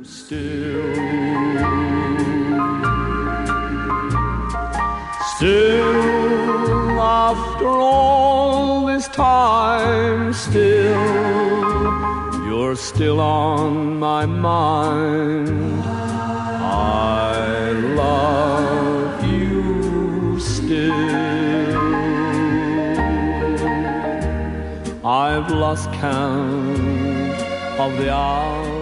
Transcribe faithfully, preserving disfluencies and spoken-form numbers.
still. Still, after all this time, still, you're still on my mind. I love you still. I've lost count of the hours